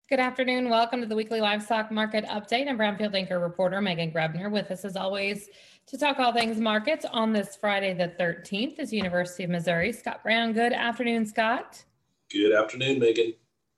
Good afternoon. Welcome to the weekly livestock market update. I'm Brownfield Anchor reporter Megan Grebner with us as always to talk all things markets on this Friday the 13th is University of Missouri. Scott Brown. Good afternoon, Scott. Good afternoon, Megan.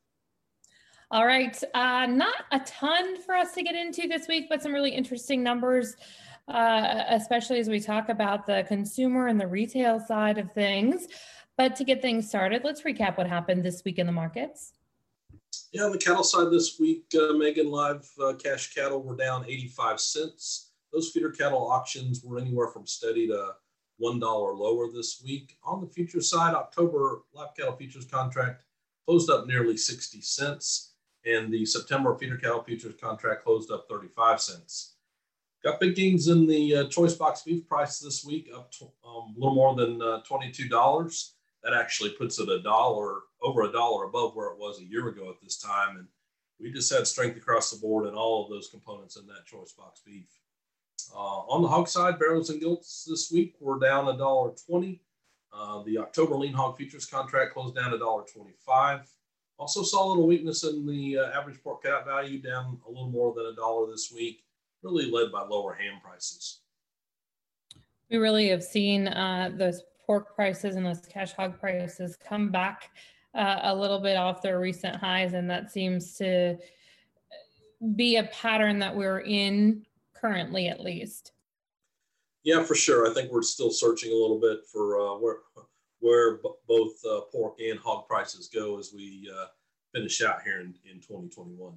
All right. Not a ton for us to get into this week, but some really interesting numbers, especially as we talk about the consumer and the retail side of things. But to get things started, let's recap what happened this week in the markets. Yeah, on the cattle side this week, Megan, live cash cattle were down 85 cents. Those feeder cattle auctions were anywhere from steady to $1 lower this week. On the futures side, October live cattle futures contract closed up nearly 60 cents, and the September feeder cattle futures contract closed up 35 cents. Got big gains in the choice box beef price this week, up a little more than $22. That actually puts it over a dollar above where it was a year ago at this time. And we just had strength across the board in all of those components in that choice box beef. On the hog side, barrels and gilts this week were down $1.20. The October lean hog futures contract closed down $1.25. Also saw a little weakness in the average pork cat value, down a little more than $1 this week, really led by lower ham prices. We really have seen those pork prices and those cash hog prices come back a little bit off their recent highs, and that seems to be a pattern that we're in currently, at least. Yeah, for sure. I think we're still searching a little bit for where both pork and hog prices go as we finish out here in 2021.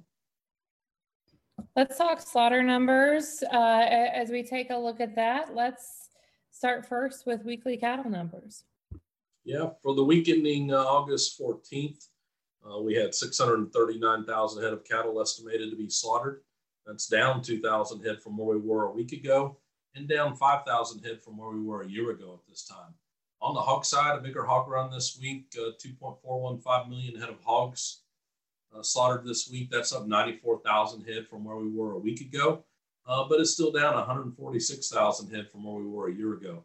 Let's talk slaughter numbers. As we take a look at that, let's start first with weekly cattle numbers. Yeah, for the week ending August 14th, we had 639,000 head of cattle estimated to be slaughtered. That's down 2,000 head from where we were a week ago and down 5,000 head from where we were a year ago at this time. On the hog side, a bigger hog run this week, 2.415 million head of hogs slaughtered this week. That's up 94,000 head from where we were a week ago. But it's still down 146,000 head from where we were a year ago.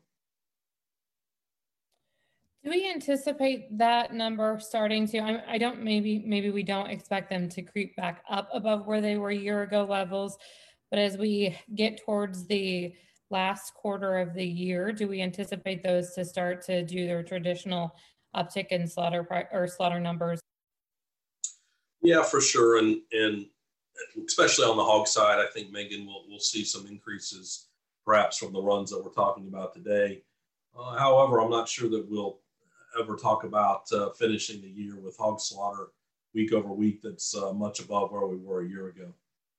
Do we anticipate that number starting to, I don't, maybe we don't expect them to creep back up above where they were a year ago levels, but as we get towards the last quarter of the year, do we anticipate those to start to do their traditional uptick in slaughter numbers? Yeah, for sure. And especially on the hog side, I think, Megan, we'll see some increases perhaps from the runs that we're talking about today. However, I'm not sure that we'll ever talk about finishing the year with hog slaughter week over week that's much above where we were a year ago.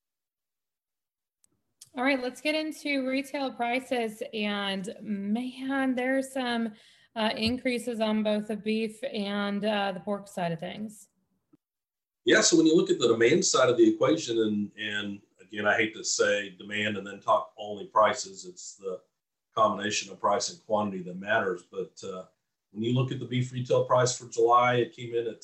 All right, let's get into retail prices. And man, there's some increases on both the beef and the pork side of things. Yeah, so when you look at the demand side of the equation, and again, I hate to say demand and then talk only prices, it's the combination of price and quantity that matters. But when you look at the beef retail price for July, it came in at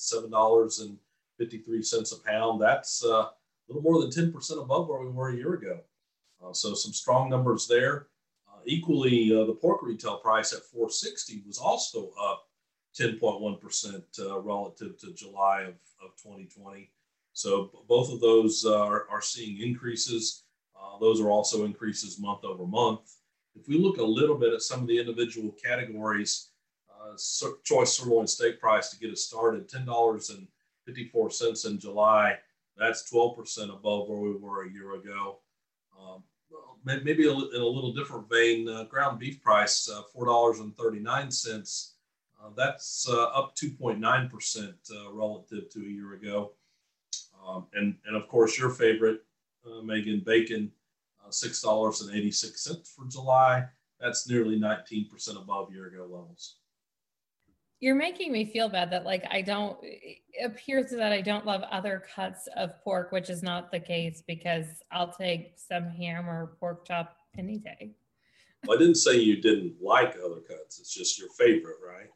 $7.53 a pound. That's a little more than 10% above where we were a year ago. So some strong numbers there. Equally, the pork retail price at $4.60 was also up 10.1% relative to July of 2020. So both of those are seeing increases. Those are also increases month over month. If we look a little bit at some of the individual categories, choice sirloin steak price to get us started, $10.54 in July. That's 12% above where we were a year ago. Maybe in a little different vein, ground beef price, $4.39. That's up 2.9% relative to a year ago. And of course, your favorite, Megan, bacon, $6.86 for July. That's nearly 19% above year ago levels. You're making me feel bad that it appears that I don't love other cuts of pork, which is not the case because I'll take some ham or pork chop any day. Well, I didn't say you didn't like other cuts. It's just your favorite, right?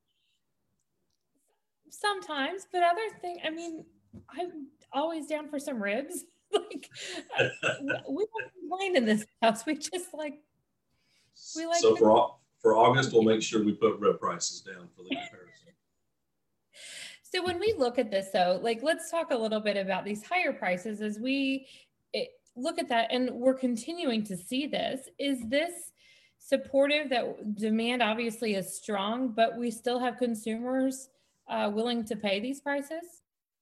Sometimes, but other thing, I mean, I'm always down for some ribs. We don't complain in this house. We just like. So for August, we'll make sure we put rib prices down for the comparison. So when we look at this though, like let's talk a little bit about these higher prices as we look at that, and we're continuing to see this. Is this supportive that demand obviously is strong, but we still have consumers willing to pay these prices?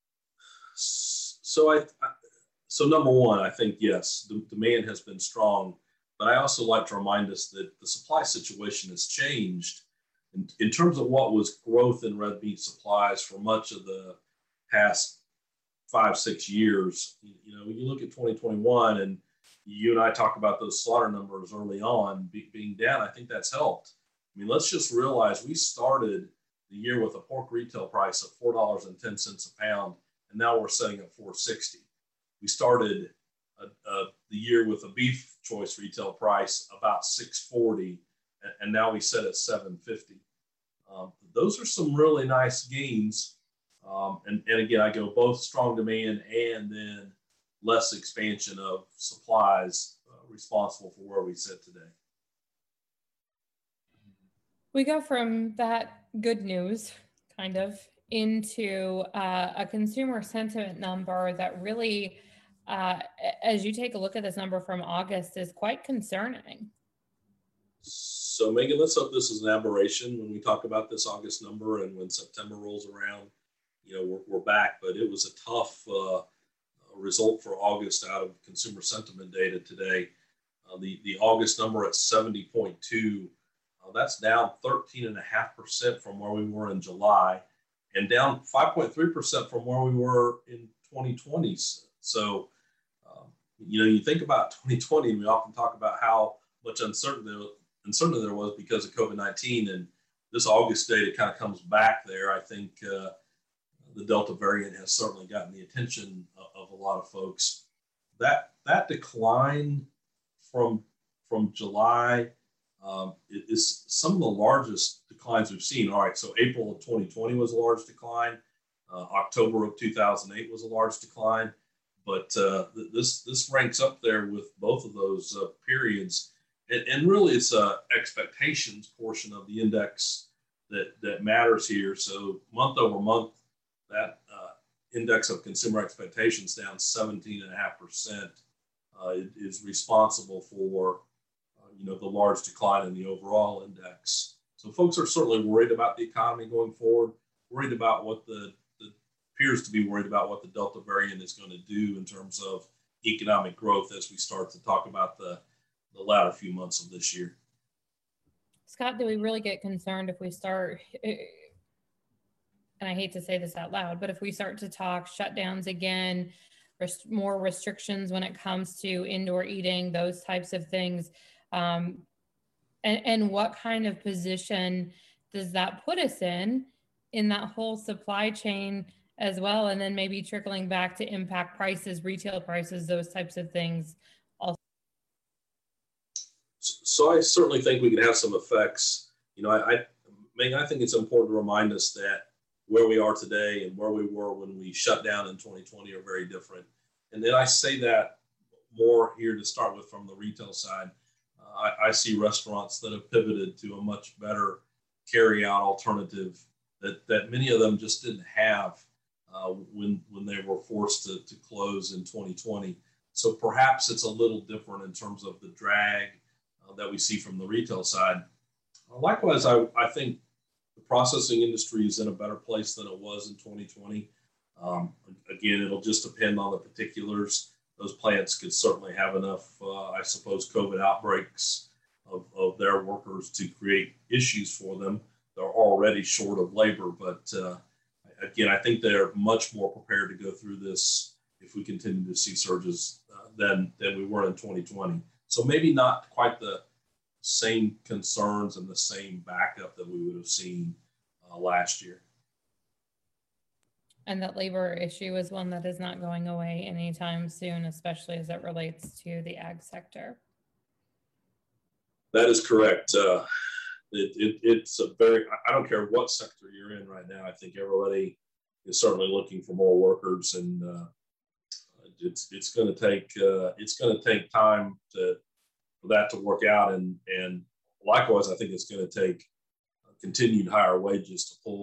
So number one, I think yes, the demand has been strong, but I also like to remind us that the supply situation has changed in terms of what was growth in red meat supplies for much of the past 5, 6 years. When you look at 2021, and you and I talked about those slaughter numbers early on being down, I think that's helped. I mean, let's just realize we started the year with a pork retail price of $4.10 a pound, and now we're setting at $4.60. We started the year with a beef choice retail price about $6.40, and now we set at $7.50. Those are some really nice gains. And again, I go both strong demand and then less expansion of supplies responsible for where we sit today. We go from that good news kind of into a consumer sentiment number that really, as you take a look at this number from August, is quite concerning. So Megan, let's hope this is an aberration when we talk about this August number, and when September rolls around, we're back. But it was a tough result for August out of consumer sentiment data today. The August number at 70.2, that's down 13.5% from where we were in July, and down 5.3% from where we were in 2020. So, you think about 2020, and we often talk about how much uncertainty there was because of COVID-19, and this August data kind of comes back there. I think the Delta variant has certainly gotten the attention of a lot of folks. That decline from July is some of the largest declines we've seen. All right, so April of 2020 was a large decline. October of 2008 was a large decline. But this ranks up there with both of those periods. And really, it's a expectations portion of the index that matters here. So month over month, that index of consumer expectations down 17.5% is responsible for the large decline in the overall index. So folks are certainly worried about the economy going forward, worried about what appears to be worried about what the Delta variant is going to do in terms of economic growth as we start to talk about the latter few months of this year. Scott, do we really get concerned if we start, and I hate to say this out loud, but if we start to talk shutdowns again, more restrictions when it comes to indoor eating, those types of things, and what kind of position does that put us in that whole supply chain as well, and then maybe trickling back to impact prices, retail prices, those types of things also? So I certainly think we can have some effects. Megan, I think it's important to remind us that where we are today and where we were when we shut down in 2020 are very different. And then I say that more here to start with from the retail side. I see restaurants that have pivoted to a much better carry-out alternative that many of them just didn't have when they were forced to close in 2020. So perhaps it's a little different in terms of the drag that we see from the retail side. Likewise, I think the processing industry is in a better place than it was in 2020. Again, it'll just depend on the particulars. Those plants could certainly have enough, I suppose, COVID outbreaks of their workers to create issues for them. They're already short of labor, but again, I think they're much more prepared to go through this if we continue to see surges than we were in 2020. So maybe not quite the same concerns and the same backup that we would have seen last year. And that labor issue is one that is not going away anytime soon, especially as it relates to the ag sector. That is correct. It's a very, I don't care what sector you're in right now. I think everybody is certainly looking for more workers, and it's going to take time for that to work out. And likewise, I think it's going to take continued higher wages to pull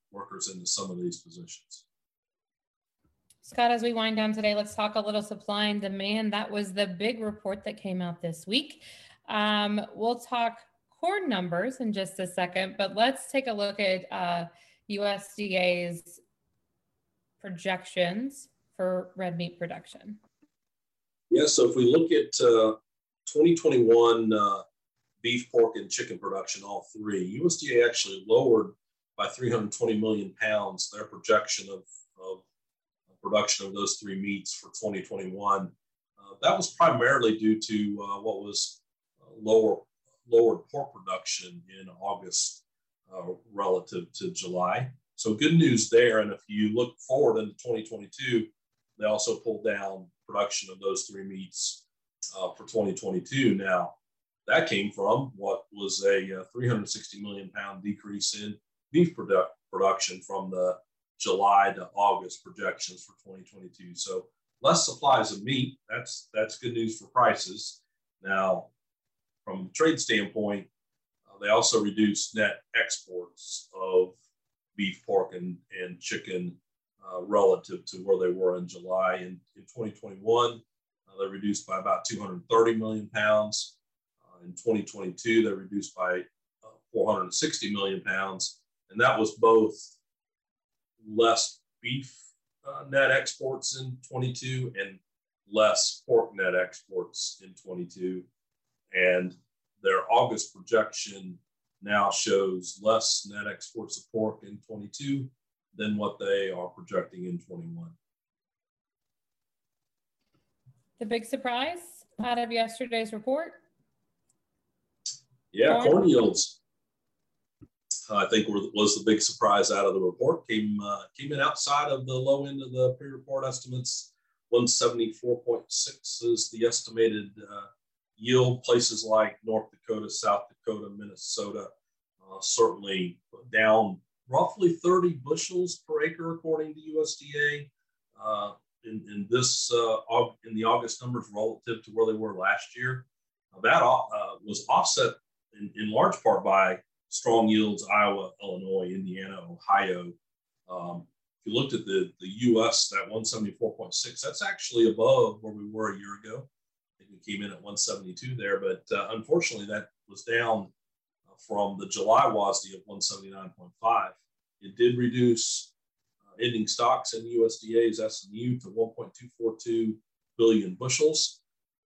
workers into some of these positions. Scott, as we wind down today, let's talk a little supply and demand. That was the big report that came out this week. We'll talk corn numbers in just a second, but let's take a look at USDA's projections for red meat production. Yeah, so if we look at 2021 beef, pork, and chicken production, all three, USDA actually lowered by 320 million pounds their projection of production of those three meats for 2021. That was primarily due to what was lowered pork production in August relative to July. So good news there. And if you look forward into 2022, they also pulled down production of those three meats for 2022. Now, that came from what was a 360 million pound decrease in beef production from the July to August projections for 2022. So less supplies of meat. That's good news for prices. Now, from a trade standpoint, they also reduced net exports of beef, pork, and chicken relative to where they were in July. In 2021, they reduced by about 230 million pounds. In 2022, they reduced by 460 million pounds. And that was both less beef net exports in 22 and less pork net exports in 22. And their August projection now shows less net exports of pork in 22 than what they are projecting in 21. The big surprise out of yesterday's report? Yeah, corn yields, I think was the big surprise out of the report. Came in outside of the low end of the pre-report estimates. 174.6 is the estimated yield. Places like North Dakota, South Dakota, Minnesota, certainly down roughly 30 bushels per acre, according to USDA. In the August numbers relative to where they were last year, that was offset in large part by strong yields Iowa, Illinois, Indiana, Ohio. If you looked at the U.S., that 174.6, that's actually above where we were a year ago. I think we came in at 172 there, but unfortunately that was down from the July WASDE of 179.5. It did reduce ending stocks in USDA's SNU to 1.242 billion bushels.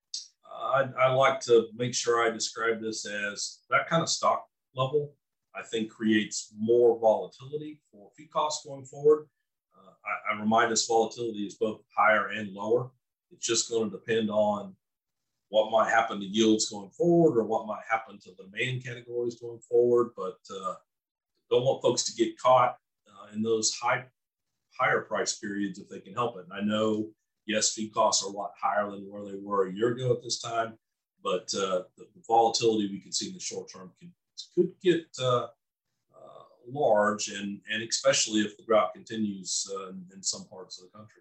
I like to make sure I describe this as that kind of stock level, I think, creates more volatility for feed costs going forward. I remind us volatility is both higher and lower. It's just going to depend on what might happen to yields going forward or what might happen to the demand categories going forward. But don't want folks to get caught in those higher price periods if they can help it. And I know, yes, feed costs are a lot higher than where they were a year ago at this time, but the volatility we can see in the short term could get large, and especially if the drought continues in some parts of the country.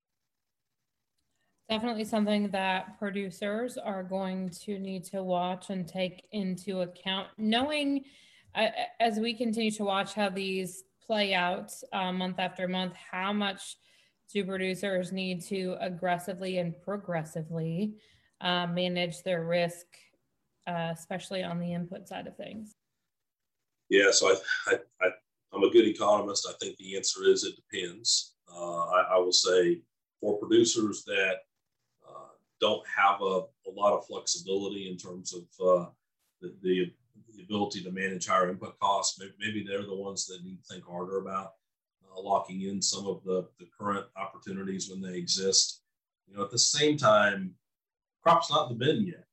Definitely something that producers are going to need to watch and take into account, knowing as we continue to watch how these play out month after month, how much do producers need to aggressively and progressively manage their risk, especially on the input side of things? Yeah, so I'm a good economist. I think the answer is it depends. I will say for producers that don't have a lot of flexibility in terms of the ability to manage higher input costs, maybe they're the ones that need to think harder about locking in some of the current opportunities when they exist. At the same time, crop's not in the bin yet.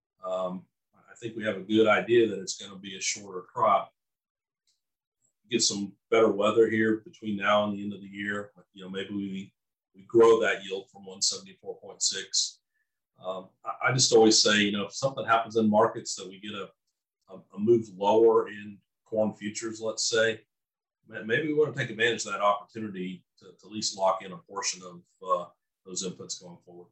I think we have a good idea that it's going to be a shorter crop. Get some better weather here between now and the end of the year. Maybe we grow that yield from 174.6. I just always say, if something happens in markets that we get a move lower in corn futures, let's say, maybe we want to take advantage of that opportunity to at least lock in a portion of those inputs going forward.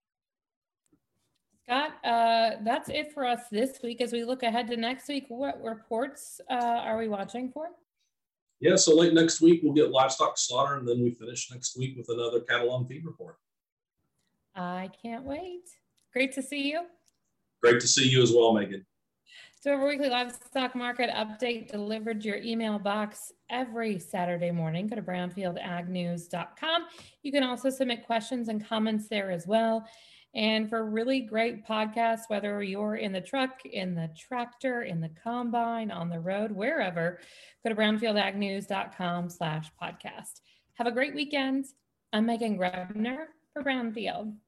Scott, that's it for us this week. As we look ahead to next week, what reports are we watching for? Yeah, so late next week, we'll get livestock slaughter, and then we finish next week with another cattle on feed report. I can't wait. Great to see you. Great to see you as well, Megan. So our weekly livestock market update delivered to your email box every Saturday morning. Go to brownfieldagnews.com. You can also submit questions and comments there as well. And for really great podcasts, whether you're in the truck, in the tractor, in the combine, on the road, wherever, go to brownfieldagnews.com/podcast. Have a great weekend. I'm Megan Grebner for Brownfield.